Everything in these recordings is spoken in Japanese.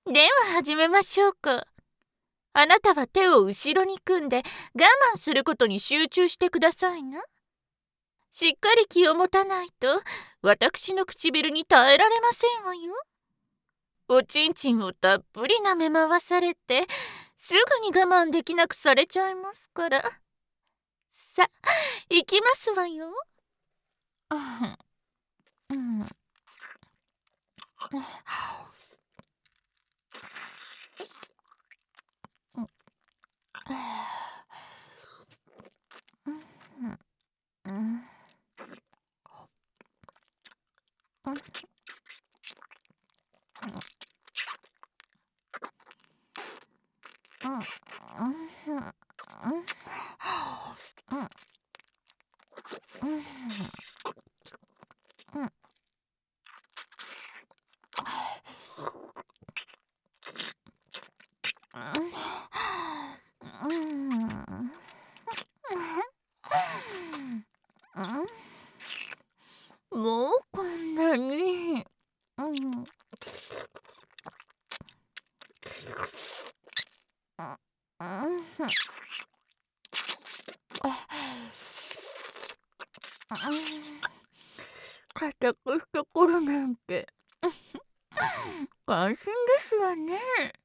では始めましょうか。あなたは手を後ろに組んで我慢することに集中してくださいな。しっかり気を持たないと私の唇に耐えられませんわよ。おちんちんをたっぷり舐め回されてすぐに我慢できなくされちゃいますから。さ、行きますわよ。うん、もうこんなに。固くしてくるなんて感心ですわね。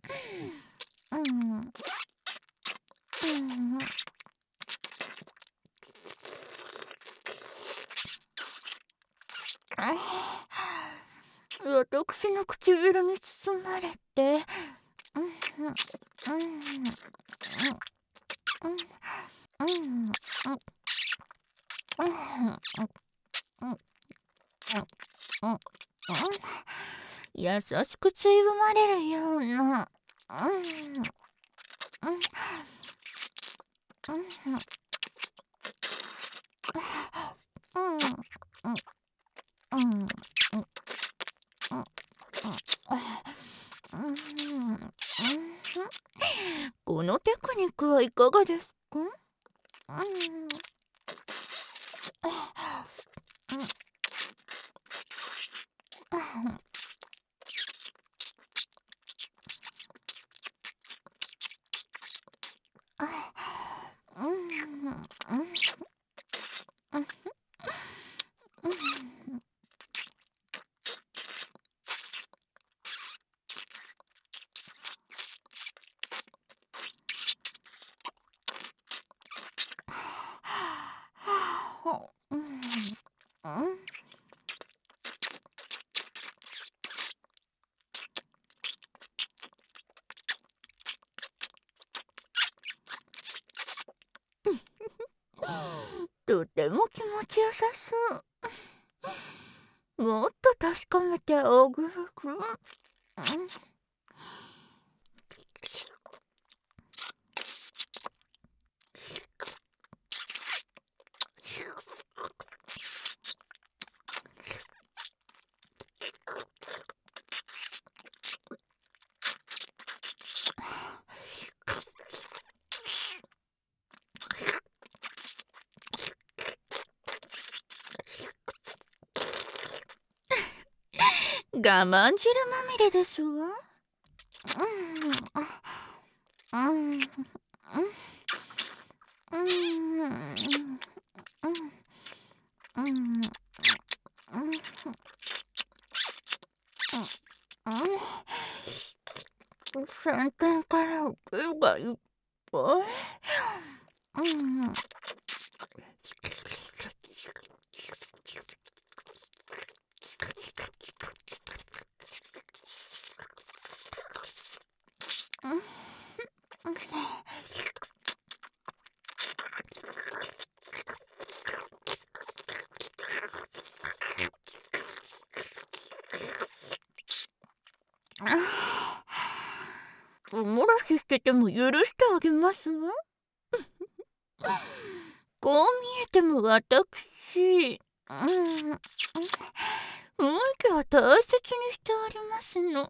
私の唇に包まれて、優しくついばまれるような。このテクニックはいかがですか？とても気持ちよさそう。もっと確かめてあげる。我慢汁まみれですわ。先端から手がいっぱい。おもらししてても許してあげますわ。こう見えても私、雰囲気は大切にしておりますの。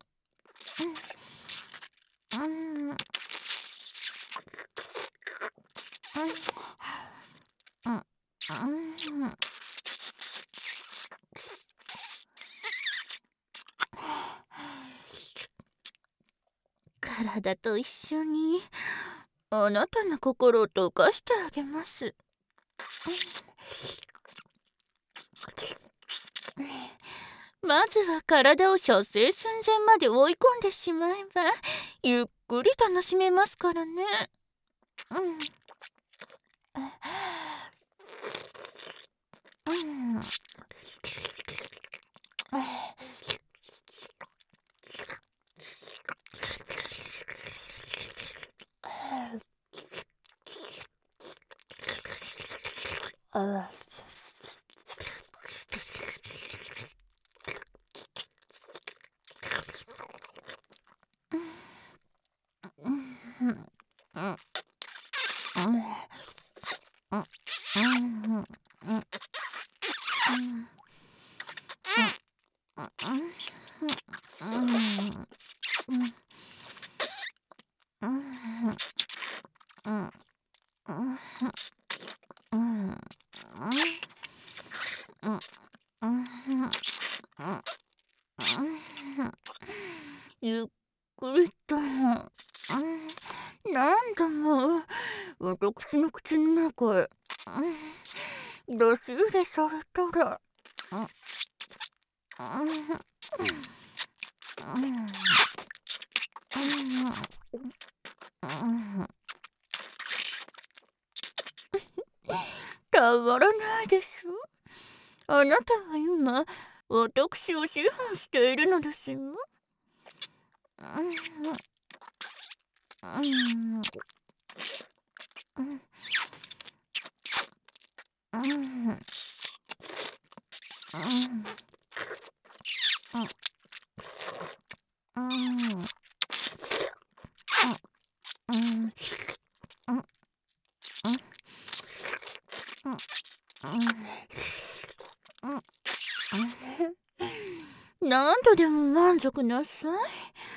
体と一緒にあなたの心を溶かしてあげます。まずは体を射精寸前まで追い込んでしまえばゆっくり楽しめますからね。ゆっくりと、何度も私の口の中へ出し入れされたら、たまらないでしょ。あなたは今私を支配しているのですよ。何度でも満足なさい。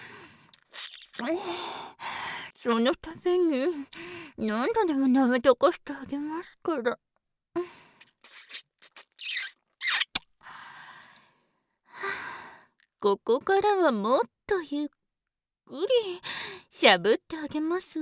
そのために何度でも舐めとかしてあげますから。ここからはもっとゆっくりしゃぶってあげますわ。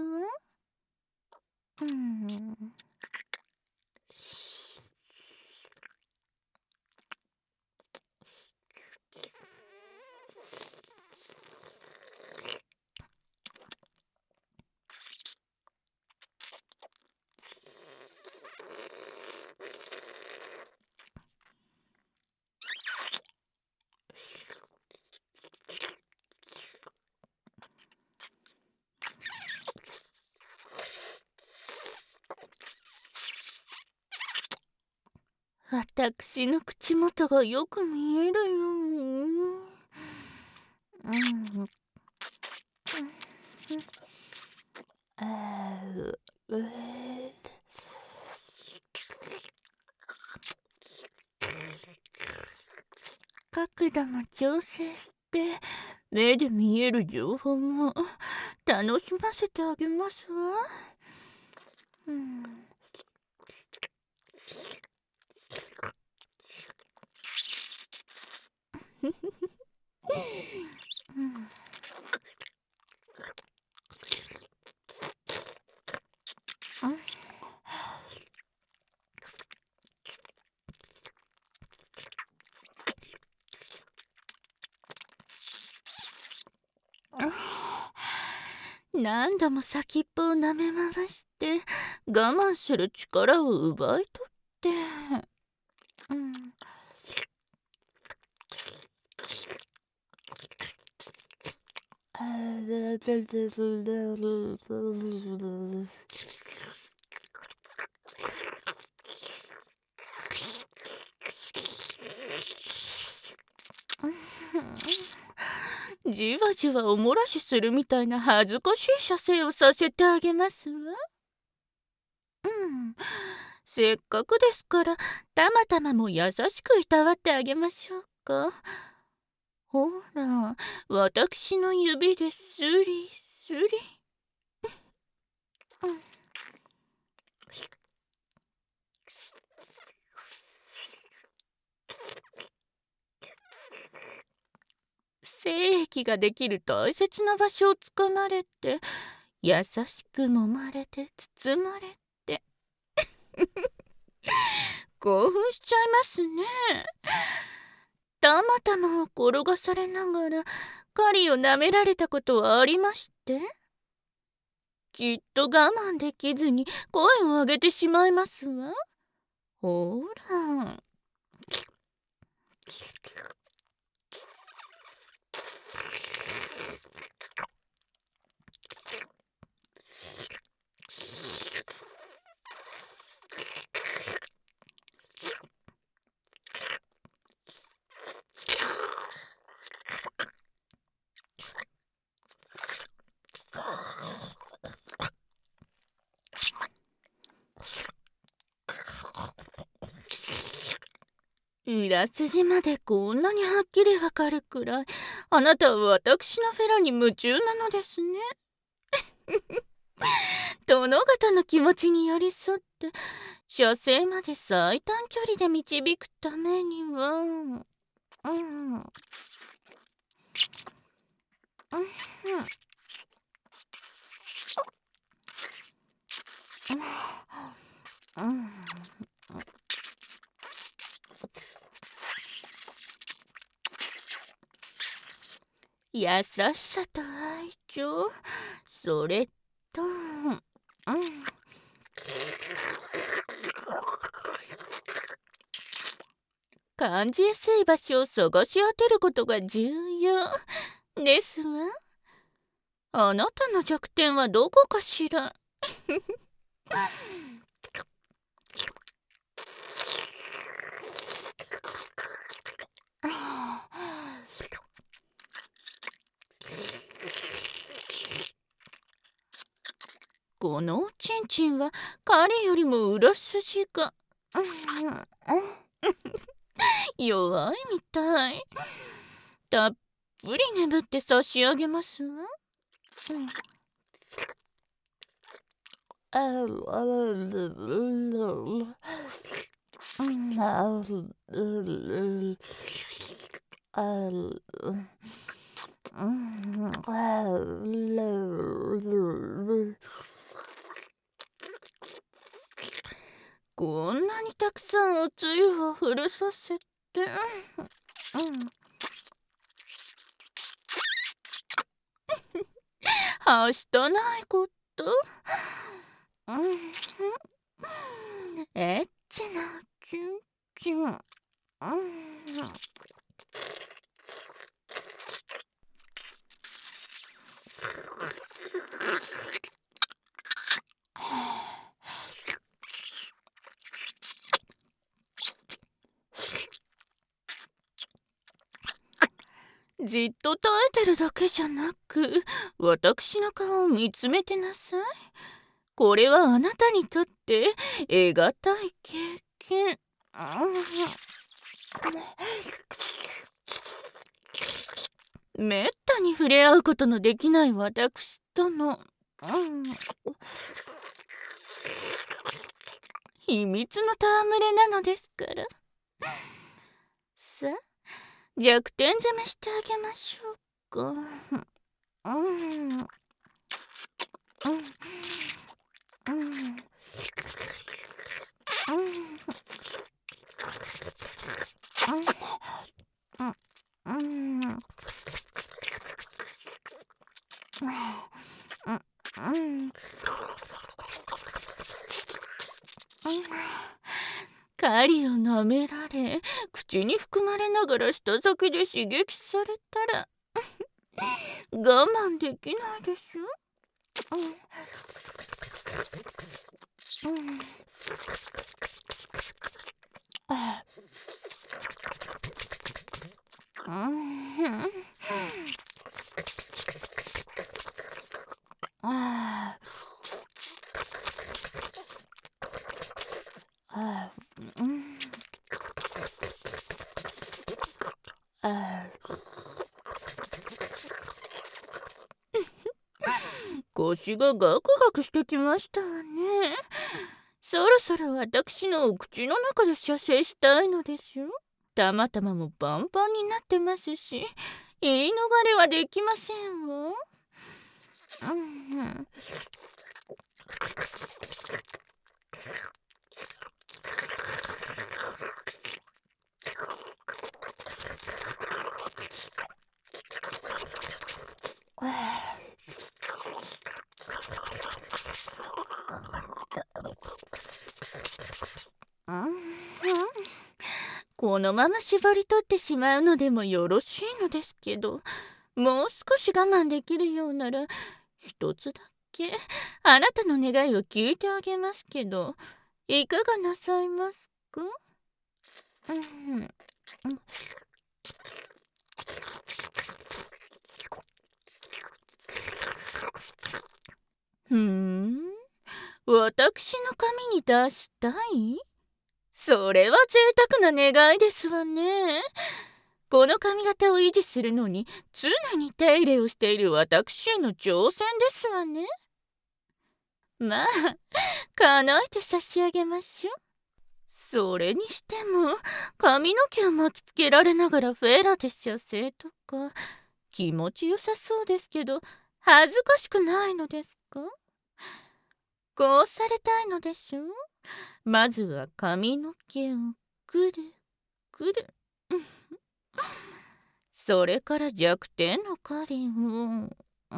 私の口元がよく見えるよ。角度も調整して目で見える情報も楽しませてあげますわ。何度も先っぽを舐め回して我慢する力を奪い取って、じわじわおもらしするみたいな恥ずかしい射精をさせてあげますわ。せっかくですからたまたまも優しくいたわってあげましょうか。ほら、私の指でスリスリ。 精液ができる大切な場所をつかまれて、優しく揉まれて包まれて興奮しちゃいますね。たまたまを転がされながら狩りを舐められたことはありまして、きっと我慢できずに声を上げてしまいますわ。ほら。裏筋までこんなにはっきりわかるくらい、あなたは私のフェラに夢中なのですね。殿方の気持ちに寄り添って、射精まで最短距離で導くためには、優しさと愛情、それと、感じやすい場所を探し当てることが重要ですわ。あなたの弱点はどこかしら。このおちんちんは彼よりも裏筋が弱いみたい。たっぷり眠って差し上げますわ。こんなにたくさんおつゆをふるさせて、はしたないこと。エッチなチンチン。じっと耐えてるだけじゃなく、私の顔を見つめてなさい。これはあなたにとって得難い経験。めったに触れ合うことのできない私との、秘密の戯れなのですから。さあ、弱点攻めしてあげましょうか。狩りを舐められ、口に含まれながら舌先で刺激されたら我慢できないでしょ。腰がガクガクしてきましたわね。そろそろ私のお口の中で射精したいのですよ。たまたまもパンパンになってますし、 言い逃れはできませんわ。このまま縛り取ってしまうのでもよろしいのですけど、もう少し我慢できるようなら一つだけあなたの願いを聞いてあげますけど、いかがなさいますか？私の髪に出したい？それは贅沢な願いですわね。この髪型を維持するのに常に手入れをしている私への挑戦ですわね。まあ、叶えて差し上げましょう。それにしても、髪の毛を巻きつけられながらフェラで射精とか、気持ちよさそうですけど、恥ずかしくないのですか？こうされたいのでしょう？まずは髪の毛をくるくる。それから弱点の狩りを。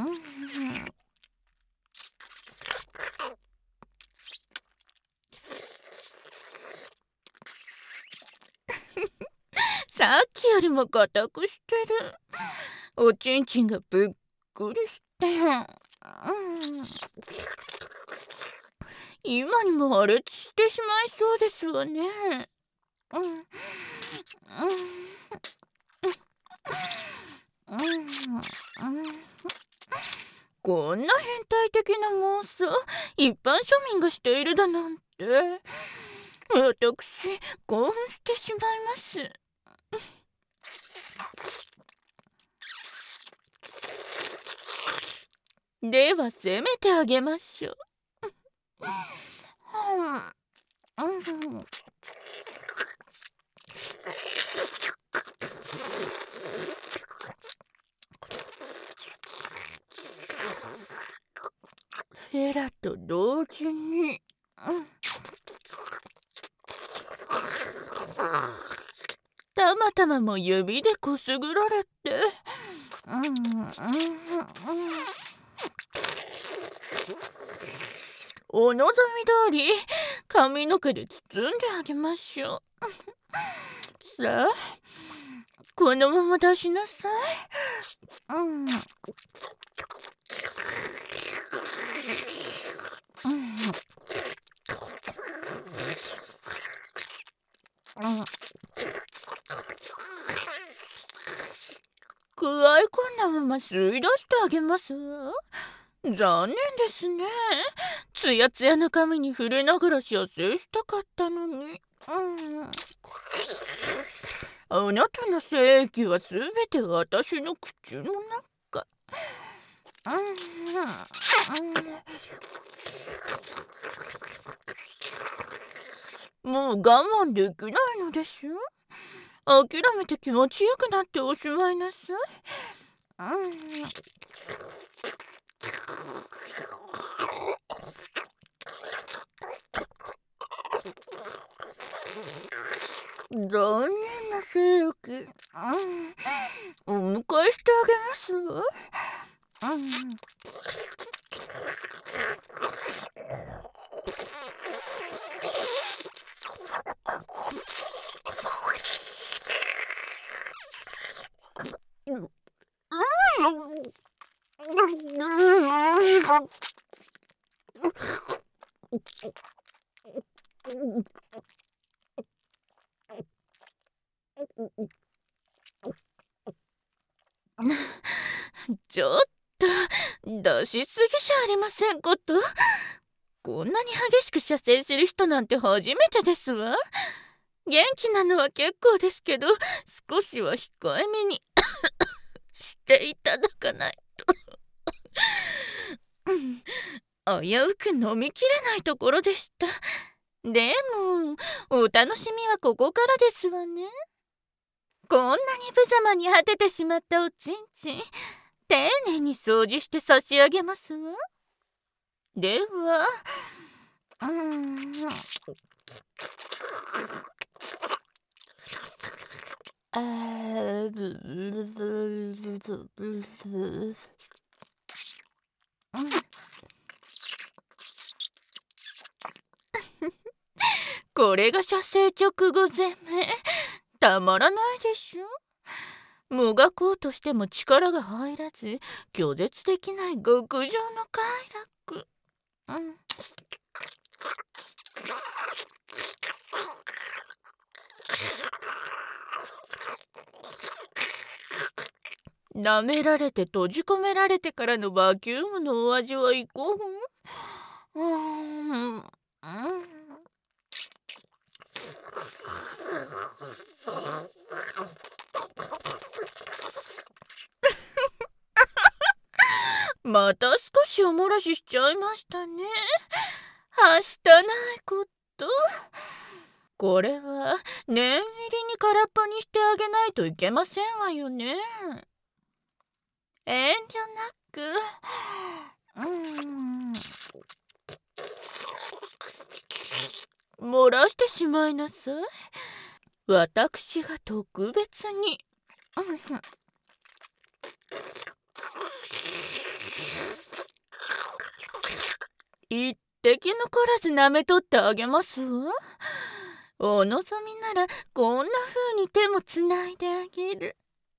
さっきよりも硬くしてる。おちんちんがぷっくりして。今にも破裂してしまいそうですわね。こんな変態的な妄想、一般庶民がしているだなんて。私、興奮してしまいます。では攻めてあげましょう。ヘラと同時に。たまたまも指でこすぐられて。お望み通り髪の毛で包んであげましょう。さあ、このまま出しなさい。くわえ込んだまま吸い出してあげますわ。残念ですね。つやつやの髪に触れながら射精したかったのに。あなたの精液はすべて私の口の中。もう我慢できないのでしょ？諦めて気持ちよくなっておしまいなさい。残念な精液、お迎えしてあげますわ。ちょっと出しすぎじゃありませんこと。こんなに激しく射精する人なんて初めてですわ。元気なのは結構ですけど、少しは控えめにしていただかないと。危うく飲みきれないところでした。でも、お楽しみはここからですわね。 こんなに無様に果ててしまったおちんちん、丁寧に掃除して差し上げますわ。では、これが射精直後攻め、たまらないでしょ。もがこうとしても力が入らず、拒絶できない極上の快楽。舐められて閉じ込められてからのバキュームのお味はいかが？また少しおもらししちゃいましたね。はしたないこと。これは念入りに空っぽにしてあげないといけませんわよね。遠慮なく。漏らしてしまいなさい。私が特別に。一滴残らず舐めとってあげますわ。お望みならこんな風に手もつないであげる。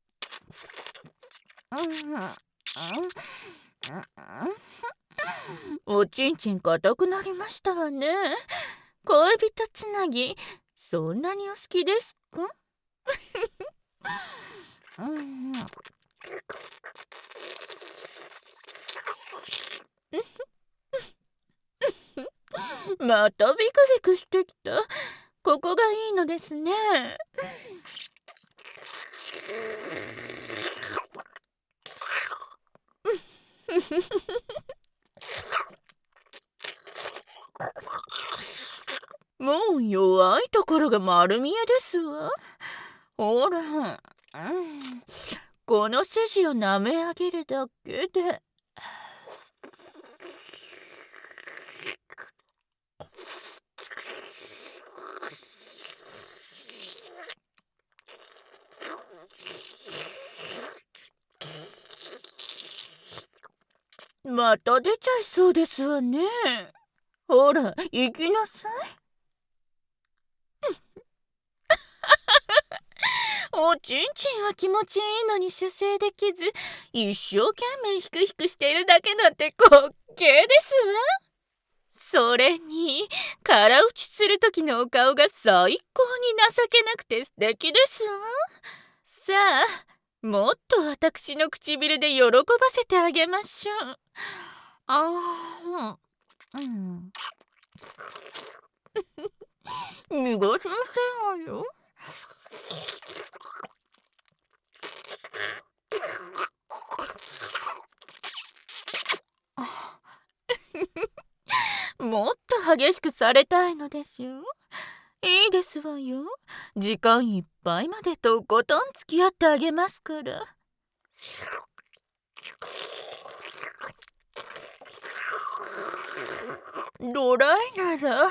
おちんちん硬くなりましたわね。恋人つなぎ、そんなにお好きですか？またビクビクしてきた。ここがいいのですね。もう弱いところが丸見えですわ。ほら、この筋を舐め上げるだけで。また出ちゃいそうですわね。ほら、行きなさい。おちんちんは気持ちいいのに射精できず、一生懸命ヒクヒクしているだけなんて滑稽ですわ。それに空打ちする時のお顔が最高に情けなくて素敵ですわ。さあ、もっと私の唇で喜ばせてあげましょう。逃がしませんわよ。もっと激しくされたいのでしょう。いいですわよ。時間いっぱいまでとことん付き合ってあげますから。ドライなら、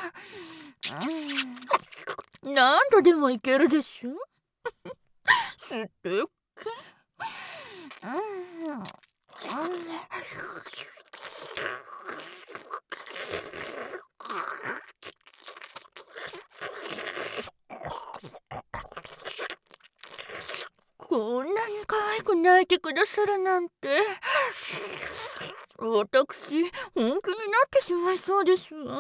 何度でもいけるでしょ。素敵。こんなに可愛く泣いてくださるなんて。私、本気になってしまいそうですわ。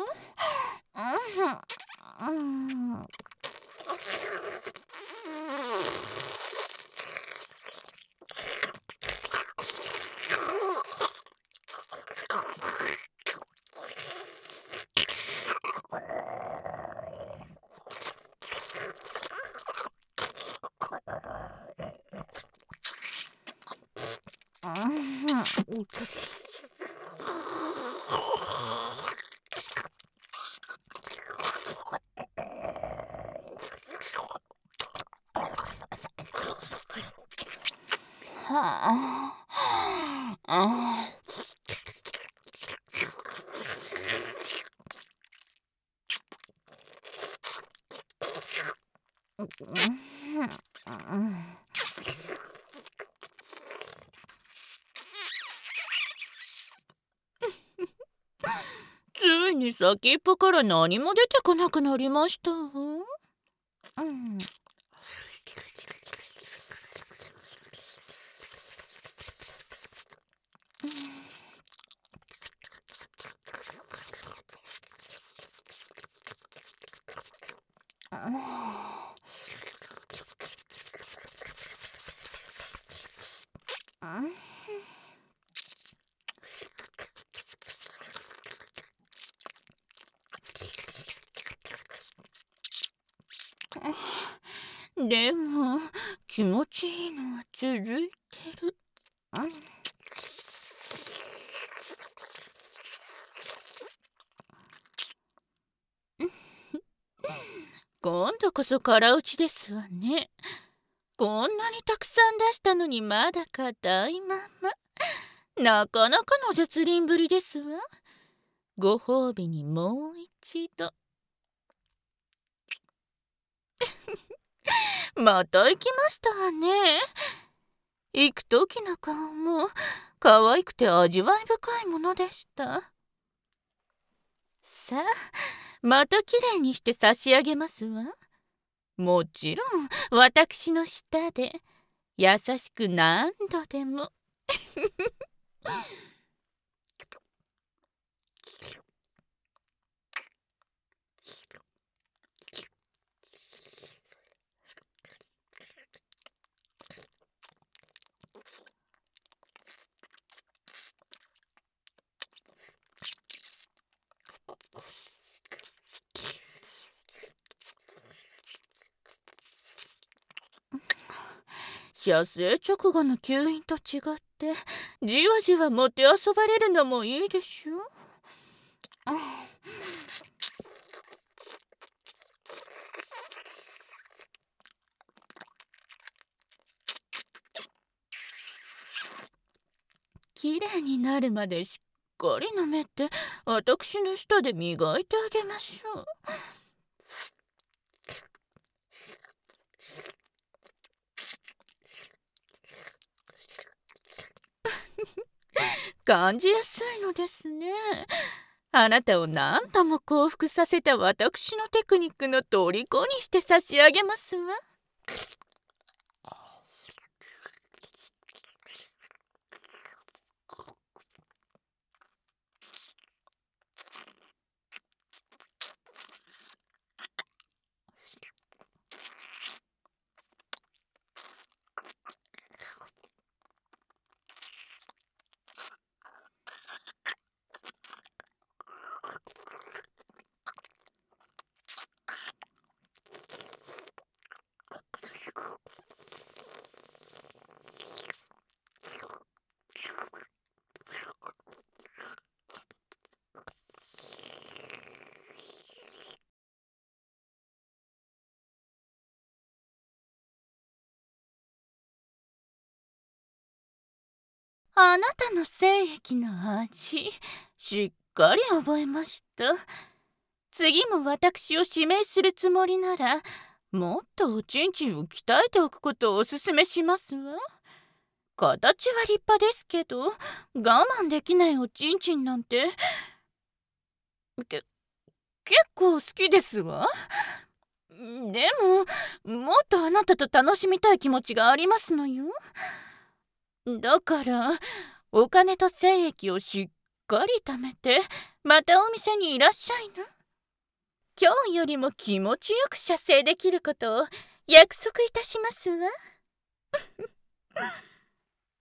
ついに先っぽから何も出てこなくなりましたわ。でも気持ちいいのは続いてる。今度こそ空打ちですわね。こんなにたくさん出したのにまだ硬いまま。なかなかの絶倫ぶりですわ。ご褒美にもう一度。また行きましたわね。行く時の顔も可愛くて味わい深いものでした。さあ、またきれいにして差し上げますわ。もちろん私の舌で優しく何度でも。射精直後の吸引と違ってじわじわもてあそばれるのもいいでしょ。きれいになるまでしっかり舐めて私の舌で磨いてあげましょう。感じやすいのですね。あなたを何度も降伏させた私のテクニックの虜にして差し上げますわ。あなたの精液の味、しっかり覚えました。次も私を指名するつもりなら、もっとおちんちんを鍛えておくことをおすすめしますわ。形は立派ですけど、我慢できないおちんちんなんて、結構好きですわ。でも、もっとあなたと楽しみたい気持ちがありますのよ。だからお金と精液をしっかり貯めてまたお店にいらっしゃいな。今日よりも気持ちよく射精できることを約束いたしますわ。